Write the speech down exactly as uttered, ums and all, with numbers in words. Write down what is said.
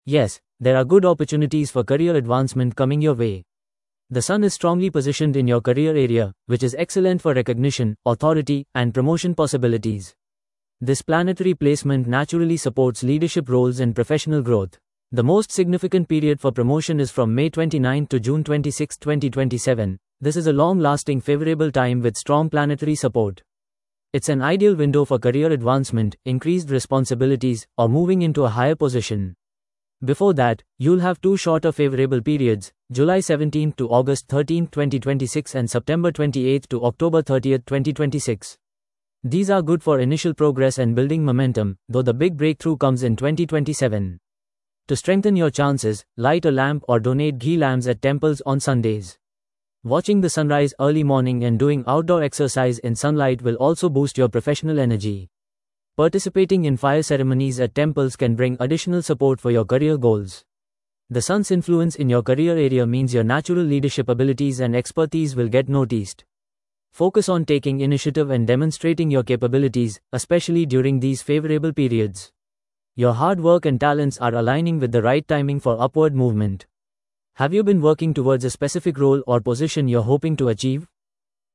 Yes, there are good opportunities for career advancement coming your way. The Sun is strongly positioned in your career area, which is excellent for recognition, authority, and promotion possibilities. This planetary placement naturally supports leadership roles and professional growth. The most significant period for promotion is from May twenty-ninth to June twenty-sixth, twenty twenty-seven. This is a long-lasting favorable time with strong planetary support. It's an ideal window for career advancement, increased responsibilities, or moving into a higher position. Before that, you'll have two shorter favorable periods, July seventeenth to August thirteenth, twenty twenty-six and September twenty-eighth to October thirtieth, twenty twenty-six. These are good for initial progress and building momentum, though the big breakthrough comes in twenty twenty-seven. To strengthen your chances, light a lamp or donate ghee lamps at temples on Sundays. Watching the sunrise early morning and doing outdoor exercise in sunlight will also boost your professional energy. Participating in fire ceremonies at temples can bring additional support for your career goals. The Sun's influence in your career area means your natural leadership abilities and expertise will get noticed. Focus on taking initiative and demonstrating your capabilities, especially during these favorable periods. Your hard work and talents are aligning with the right timing for upward movement. Have you been working towards a specific role or position you're hoping to achieve?